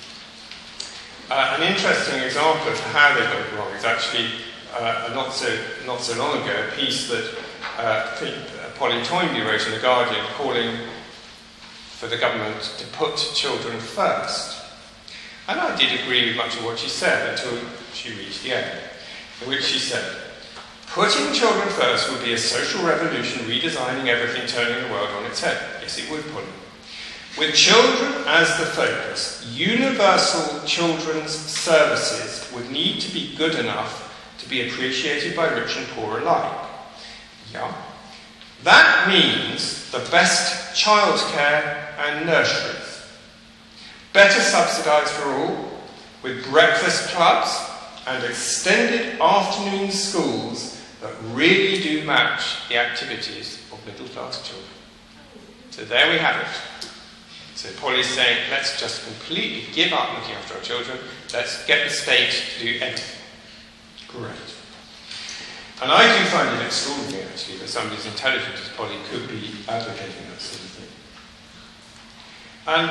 Uh, an interesting example of how they got it wrong is actually uh, a not so not so long ago a piece that uh, Polly Toynbee wrote in The Guardian calling for the government to put children first. And I did agree with much of what she said until she reached the end, in which she said, "Putting children first would be a social revolution, redesigning everything, turning the world on its head." Yes, it would, Polly. "With children as the focus, universal children's services would need to be good enough to be appreciated by rich and poor alike." Yeah. "That means the best childcare and nurseries. Better subsidised for all, with breakfast clubs and extended afternoon schools that really do match the activities of middle-class children." So there we have it. So Polly's saying, let's just completely give up looking after our children. Let's get the state to do anything. Great. And I do find it extraordinary, actually, that somebody as intelligent as Polly could be advocating that sort of thing. And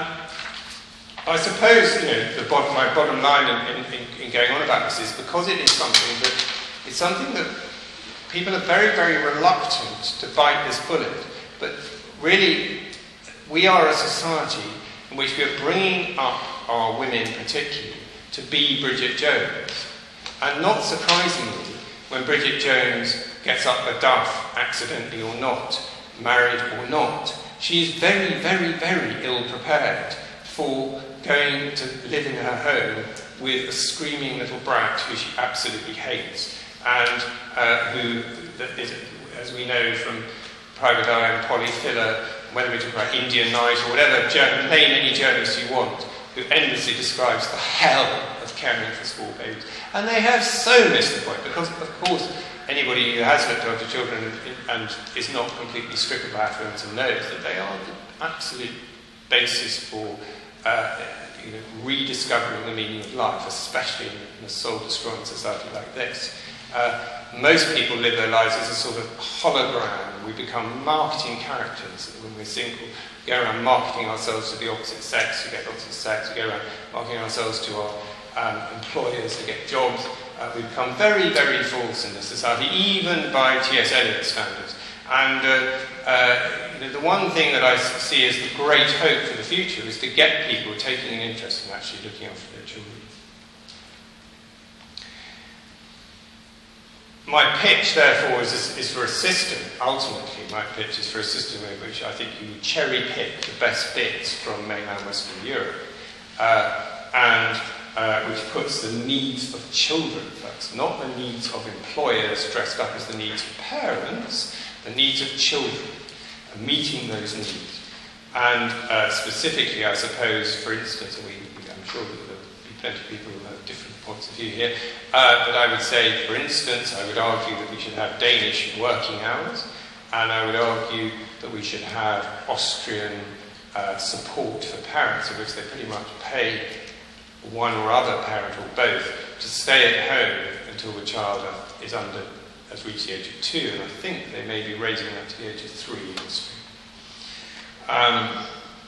I suppose, you know, the bottom, my bottom line in, in, in going on about this is because it is something that it's something that people are very, very reluctant to bite this bullet. But really, we are a society in which we are bringing up our women particularly to be Bridget Jones. And not surprisingly, when Bridget Jones gets up a duff, accidentally or not, married or not, she is very, very, very ill prepared for going to live in her home with a screaming little brat who she absolutely hates, and uh, who, is, as we know from Private Eye and Polly Filler, whether we talk about Indian Night or whatever, name any journalist you want, who endlessly describes the hell of caring for small babies. And they have so missed the point, because, of course, anybody who has looked after children and, and is not completely stricken by affluenza knows that they are the absolute basis for uh, you know, rediscovering the meaning of life, especially in a soul-destroying society like this. Uh, most people live their lives as a sort of hologram. We become marketing characters when we're single. We go around marketing ourselves to the opposite sex to get opposite sex. We go around marketing ourselves to our um, employers to get jobs. Uh, we become very, very false in this society, even by T S Eliot standards. And uh, uh, you know, the one thing that I see as the great hope for the future is to get people taking an interest in actually looking after their children. My pitch, therefore, is, is for a system. Ultimately, my pitch is for a system in which I think you cherry pick the best bits from mainland Western Europe, uh, and uh, which puts the needs of children first, not the needs of employers dressed up as the needs of parents, the needs of children, and meeting those needs. And uh, specifically, I suppose, for instance, and we, I'm sure that there will be plenty of people who have different points of view here, uh, but I would say, for instance, I would argue that we should have Danish working hours, and I would argue that we should have Austrian uh, support for parents, in which they pretty much pay one or other parent or both to stay at home until the child is under, has reached the age of two, and I think they may be raising that to the age of three in Austria. Um,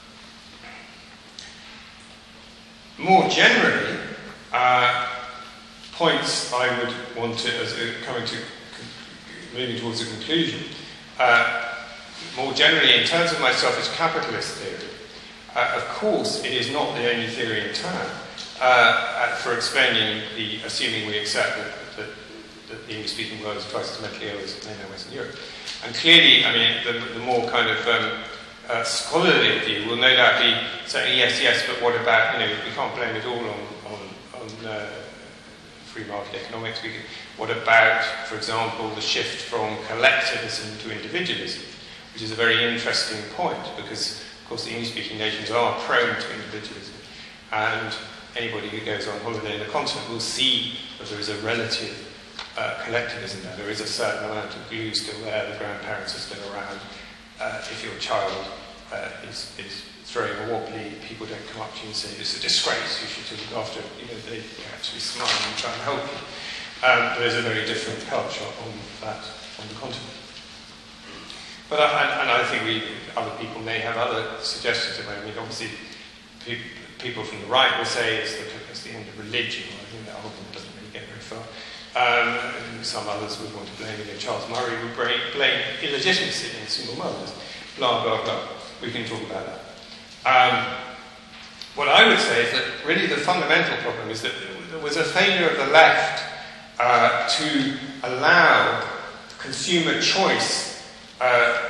more generally, uh, points I would want to, as a, coming to, moving towards a conclusion, uh, more generally, in terms of my selfish capitalist theory, uh, of course, it is not the only theory in town uh, for explaining the, assuming we accept that, that, that the English-speaking world is twice as mentally ill as mainland Western Europe. And clearly, I mean, the, the more kind of um, uh, scholarly view will no doubt be saying, yes, yes, but what about, you know, we can't blame it all on, on, on uh, free market economics. We can, what about, for example, the shift from collectivism to individualism, which is a very interesting point, because, of course, the English-speaking nations are prone to individualism, and anybody who goes on holiday in the continent will see that there is a relative uh, collectivism there. There is a certain amount of glue still there, the grandparents are still around. Uh, if your child uh, is, is throwing a wobbly, people don't come up to you and say, this is a disgrace, you should look after it. You know, they actually smile and try and help you. Um, there's a very different culture on that, on the continent. But I, and I think we, other people may have other suggestions about it. I mean, obviously, people, people from the right will say it's the, it's the end of religion. I think that argument doesn't really get very far. Um, some others would want to blame it. Charles Murray would blame, blame illegitimacy in single mothers. Blah, blah, blah. We can talk about that. Um, what I would say is that really the fundamental problem is that there was a failure of the left uh, to allow consumer choice uh,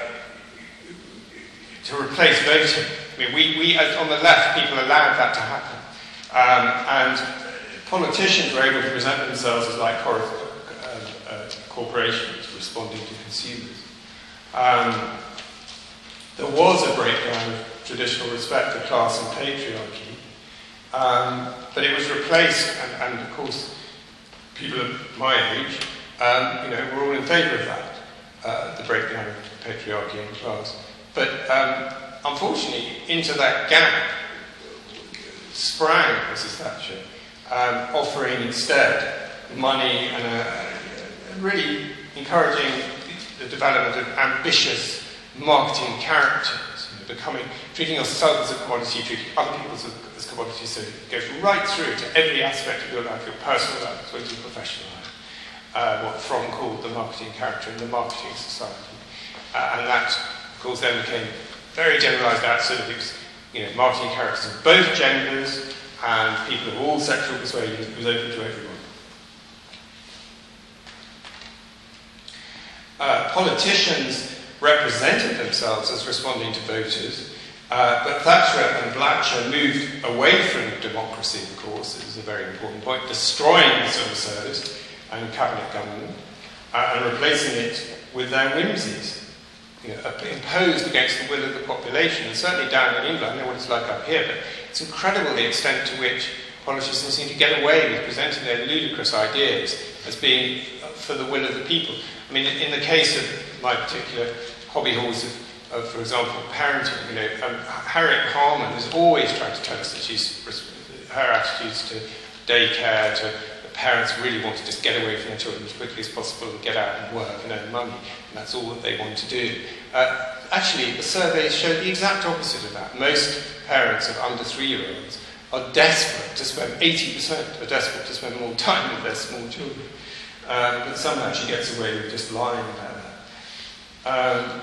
to replace voting. I mean, we, we as on the left, people allowed that to happen. Um, and politicians were able to present themselves as like cor- uh, uh, corporations responding to consumers. Um, there was a breakdown of traditional respect for class and patriarchy, um, but it was replaced, and, and of course, people of my age, um, you know, were all in favour of that, uh, the breakdown of patriarchy and class. But um, unfortunately, into that gap sprang Missus Thatcher, um, offering instead money and a, a really encouraging the development of ambitious marketing characters, you know, becoming, treating yourself as a commodity, treating other people as, as commodities, so it goes right through to every aspect of your life, your personal life as well as your professional life. Uh, what Fromm called the marketing character in the marketing society. Uh, and that, of course, then became very generalised out, so that it was, you know, marketing characters of both genders and people of all sexual persuasions. It was open to everyone. Uh, politicians represented themselves as responding to voters, uh, but Thatcher and Blatcher moved away from democracy, of course, this is a very important point, destroying the civil service and cabinet government, uh, and replacing it with their whimsies. you know, imposed against the will of the population. And certainly down in England, I know what it's like up here, but it's incredible the extent to which politicians seem to get away with presenting their ludicrous ideas as being for the will of the people. I mean, in the case of my particular hobby horse of, of for example, parenting, you know, um, Harriet Harman has always tried to tell us that she's, her attitudes to daycare, to parents really want to just get away from their children as quickly as possible and get out and work and earn money, and that's all that they want to do. Uh, actually, the surveys show the exact opposite of that. Most parents of under three-year-olds are desperate to spend, eighty percent are desperate to spend more time with their small children. Um, but somehow she gets away with just lying about that. Um,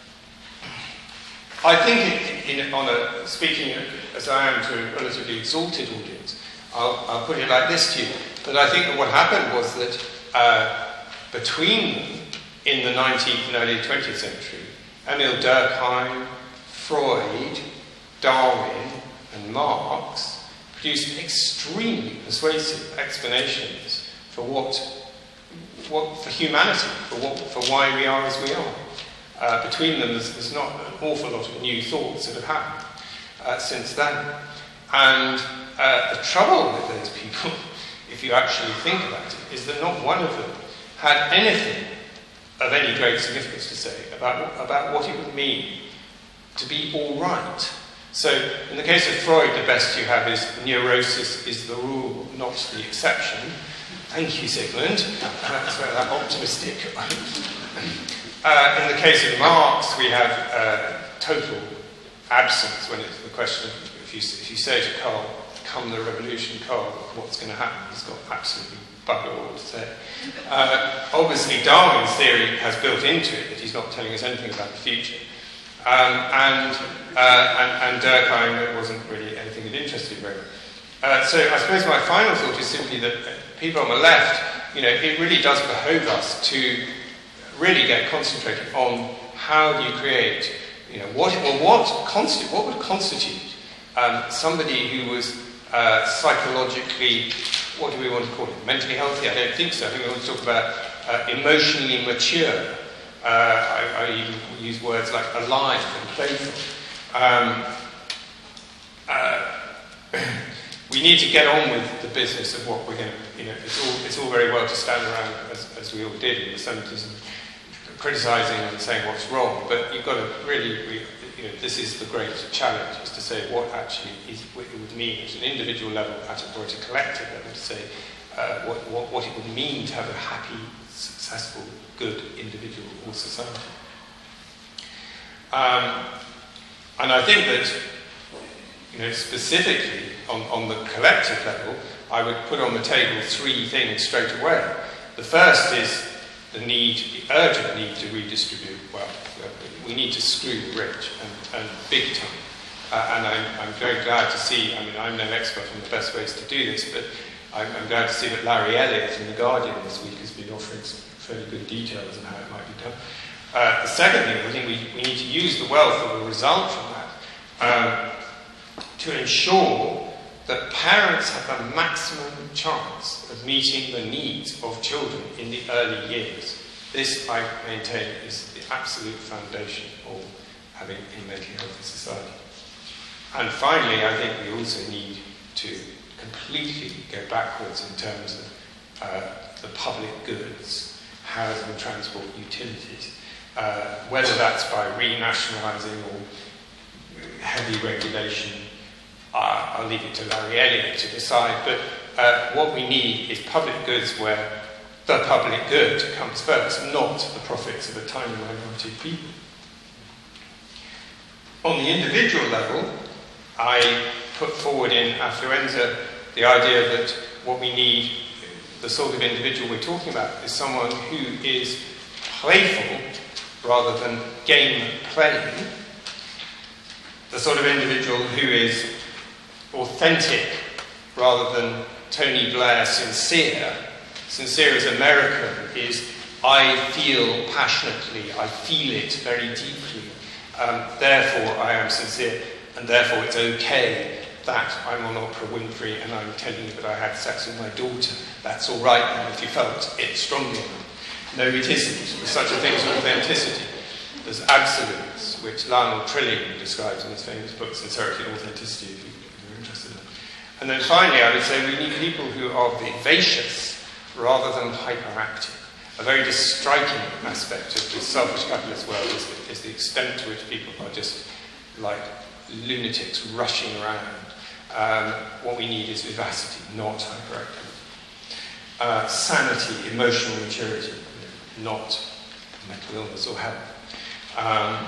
I think, in, in, on a, speaking as I am to a relatively exalted audience, I'll, I'll put it like this to you, that I think that what happened was that uh, between them, in the nineteenth and early twentieth century, Emil Durkheim, Freud, Darwin, and Marx produced extremely persuasive explanations for what, what for humanity, for, what, for why we are as we are. Uh, between them, there's, there's not an awful lot of new thoughts that have happened uh, since then. And uh, the trouble with those people, if you actually think about it, is that not one of them had anything of any great significance to say about, about what it would mean to be all right. So, in the case of Freud, the best you have is neurosis is the rule, not the exception. Thank you, Sigmund. That's very that optimistic. uh, in the case of Marx, we have uh, total absence when it's the question of, if you, if you say to Karl, come the revolution, Karl, what's going to happen? He's got absolutely bugger all to say. Uh, obviously, Darwin's theory has built into it that he's not telling us anything about the future. Um, and, uh, and, and Durkheim wasn't really anything that interested him very much. Uh, so I suppose my final thought is simply that people on the left, you know, it really does behove us to really get concentrated on how do you create, you know, what, well, what, consti- what would constitute um, somebody who was uh, psychologically, what do we want to call it, mentally healthy? I don't think so. I think we want to talk about uh, emotionally mature. Uh, I, I even use words like alive and playful. Um, uh, we need to get on with the business of what we're going to, you know, it's all, it's all very well to stand around, as, as we all did in the seventies, and criticising and saying what's wrong, but you've got to really, re, you know, this is the great challenge, is to say what actually is, what it would mean at an individual level, at a, or at a collective level, to say uh, what, what, what it would mean to have a happy, successful, good individual or society. Um, and I think that, you know, specifically on, on the collective level, I would put on the table three things straight away. The first is the need, the urgent need to redistribute wealth. We need to screw the rich, and, and big time. Uh, and I'm, I'm very glad to see, I mean, I'm no expert on the best ways to do this, but I'm, I'm glad to see that Larry Elliott in The Guardian this week has been offering some fairly good details on how it might be done. Uh, the second thing, I think we, we need to use the wealth that will result from that um, to ensure that parents have the maximum chance of meeting the needs of children in the early years. This, I maintain, is the absolute foundation of having a mentally healthy society. And finally, I think we also need to completely go backwards in terms of uh, the public goods, housing, transport, utilities, uh, whether that's by renationalising or heavy regulation. Uh, I'll leave it to Larry Elliott to decide, but uh, what we need is public goods where the public good comes first, not the profits of a tiny minority of people. On the individual level, I put forward in Affluenza the idea that what we need, the sort of individual we're talking about, is someone who is playful rather than game playing, the sort of individual who is authentic rather than Tony Blair sincere. Sincere as American is I feel passionately, I feel it very deeply, um, therefore I am sincere, and therefore it's okay that I'm on Oprah Winfrey and I'm telling you that I had sex with my daughter. That's all right then if you felt it strongly enough. No, it isn't. There's such a thing as authenticity. There's absolutes, which Lionel Trilling describes in his famous book, Sincerity and Authenticity, if you're interested in it. And then finally, I would say we need people who are vivacious rather than hyperactive. A very striking aspect of the selfish capitalist world is the, is the extent to which people are just like lunatics rushing around. Um, what we need is vivacity, not hyperactivity. Uh, sanity, emotional maturity, not mental illness or health. Um,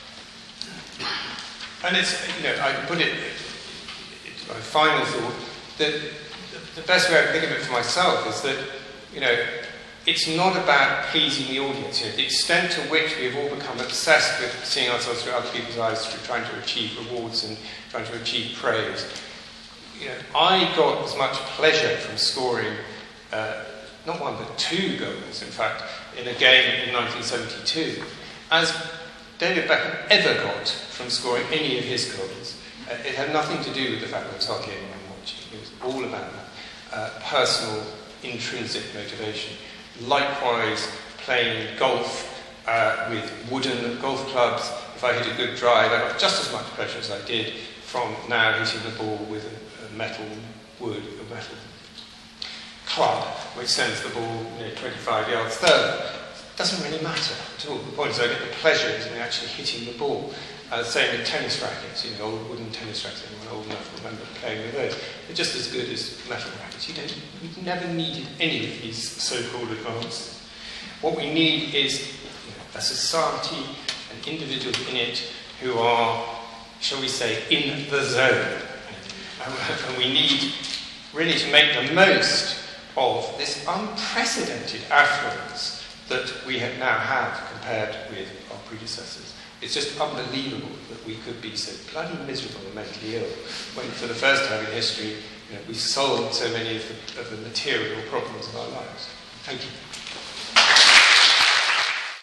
and it's, you know, I put it, it's my final thought, that the best way I can think of it for myself is that, you know, it's not about pleasing the audience. You know, the extent to which we've all become obsessed with seeing ourselves through other people's eyes, through trying to achieve rewards and trying to achieve praise. You know, I got as much pleasure from scoring uh, not one but two goals, in fact, in a game in nineteen seventy-two, as David Beckham ever got from scoring any of his goals. Uh, it had nothing to do with the fact that it was our game I'm watching. It was all about uh, personal, intrinsic motivation. Likewise, playing golf uh, with wooden golf clubs, if I hit a good drive, I got just as much pleasure as I did from now hitting the ball with a, a metal wood, a metal club, which sends the ball, you know, twenty-five yards further. It doesn't really matter at all. The point is I get the pleasure in actually hitting the ball. Uh, same with tennis rackets, you know, old wooden tennis rackets. Anyone old enough to remember playing with those? They're just as good as metal rackets. You don't, we never needed any of these so-called advances. What we need is, you know, a society and individuals in it who are, shall we say, in the zone. And we need really to make the most of this unprecedented affluence that we have now have compared with our predecessors. It's just unbelievable that we could be so bloody miserable and mentally ill when, for the first time in history, you know, we solved so many of the, of the material problems of our lives. Thank you.